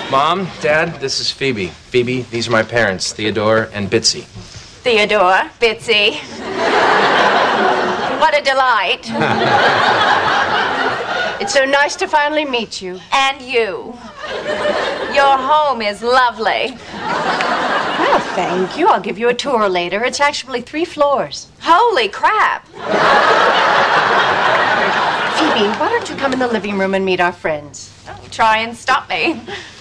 Mom, Dad, this is Phoebe. Phoebe, these are my parents, Theodore and Bitsy. Theodore, Bitsy. What a delight. It's so nice to finally meet you. And you. Your home is lovely. Well, thank you. I'll give you a tour later. It's actually 3 floors. Holy crap. Phoebe, why don't you come in the living room and meet our friends? Don't try and stop me.